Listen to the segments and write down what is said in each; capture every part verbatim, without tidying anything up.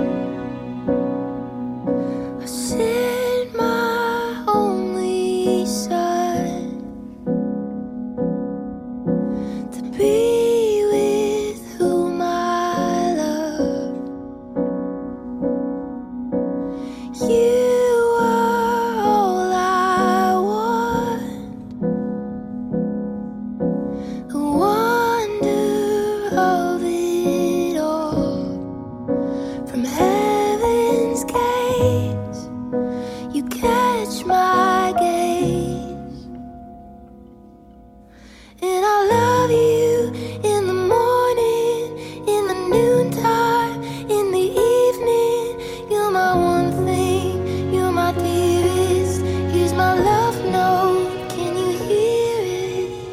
I sent my only son to be with whom I love. You are all I want, the wonder of it all. From heaven's gates, you catch my gaze, and I love you in the morning, in the noontime, in the evening. You're my one thing, you're my dearest. Here's my love note, can you hear it?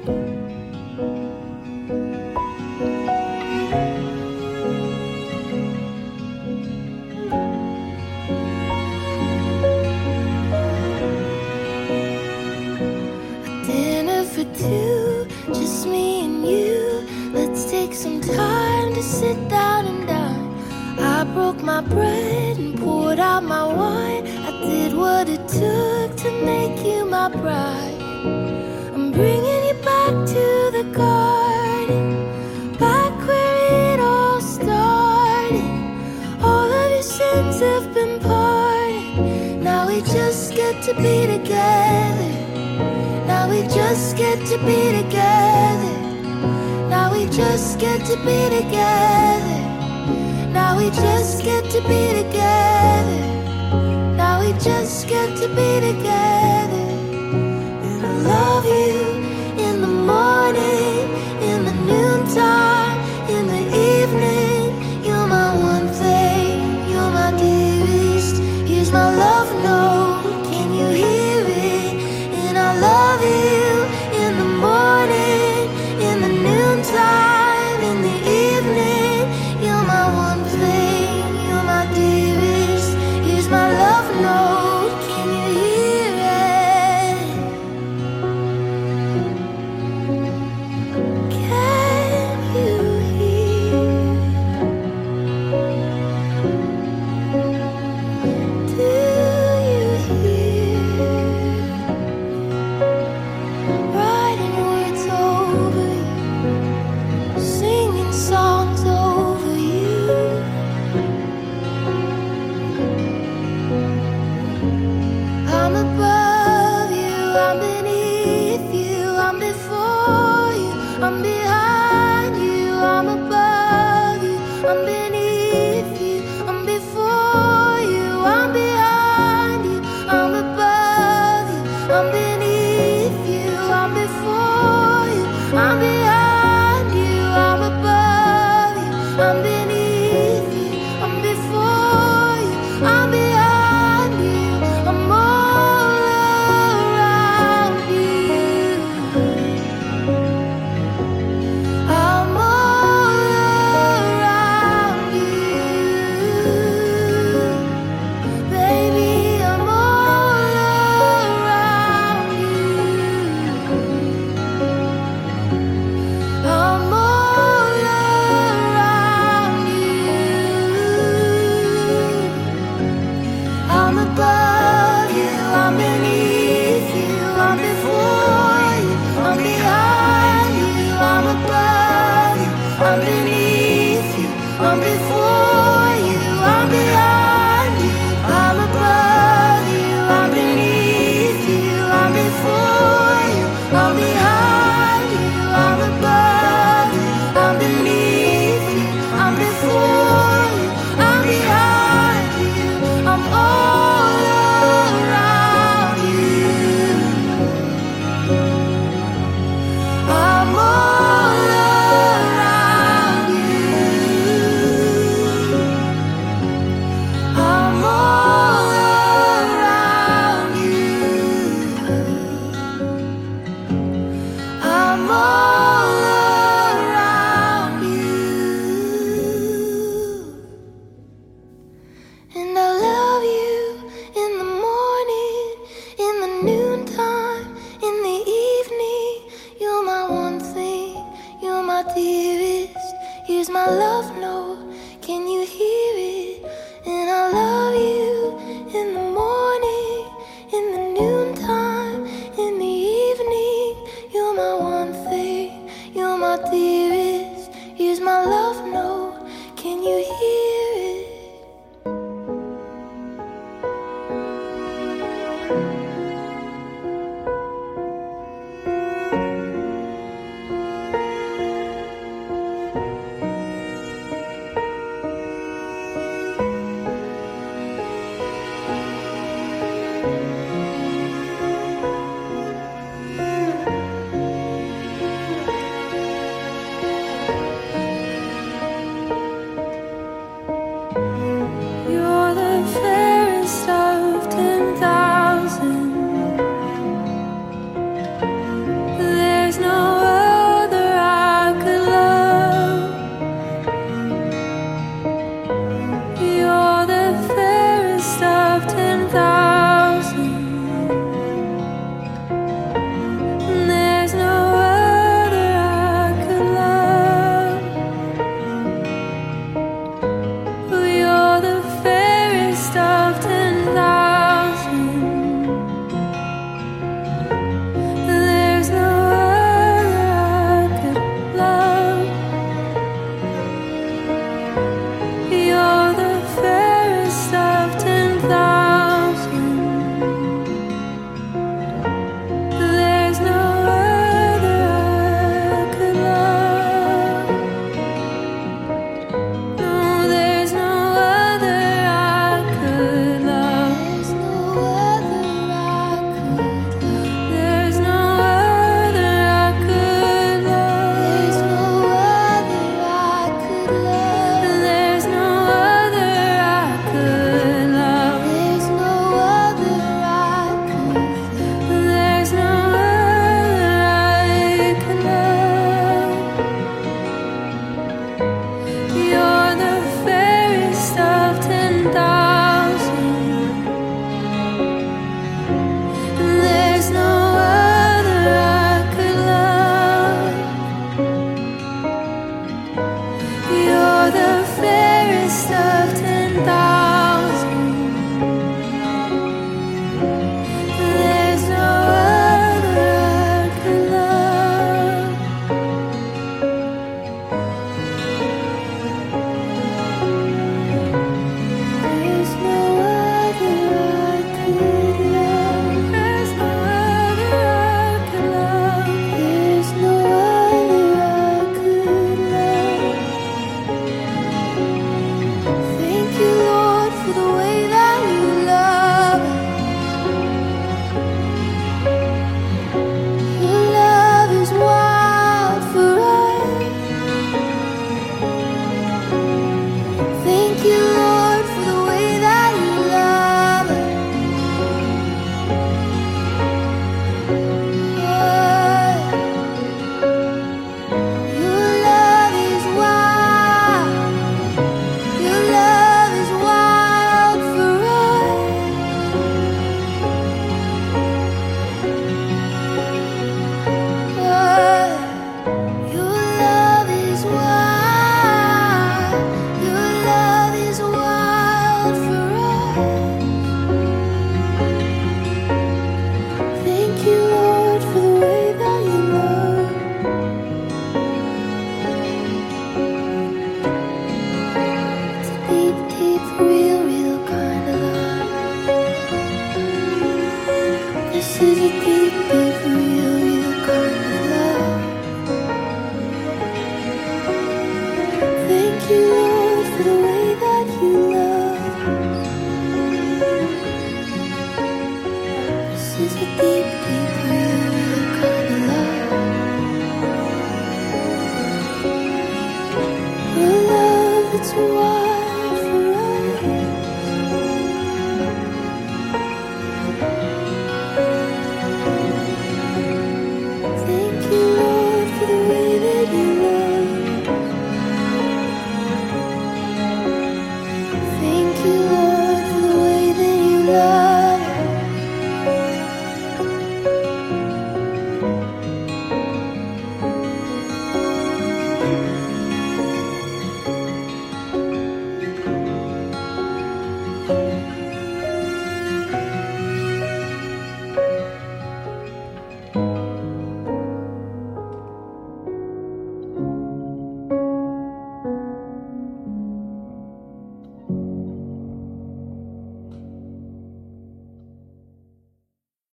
Dinner for two, just me and you. Let's take some time to sit down and dine. I broke my bread and poured out my wine. I did what it took to make you my bride. I'm bringing you back to the garden, back where it all started. All of your sins have been pardoned. Now we just get to be together. Now we just get to be together. Now we just get to be together. Now we just get to be together. Now we just get to be together. And I love you in the morning, in the noontime, in the evening. You're my one thing, you're my dearest. Here's my love note, can you hear it? And I love you in the morning, in the noontime, in the evening. You're my one thing, you're my dearest. Here's my love note, can you hear it? Can you hear? Do you hear? Writing words over you, singing songs over you. I'm above you, I'm beneath you, I'm before you, I'm behind you, I'm above you, I'm beneath you.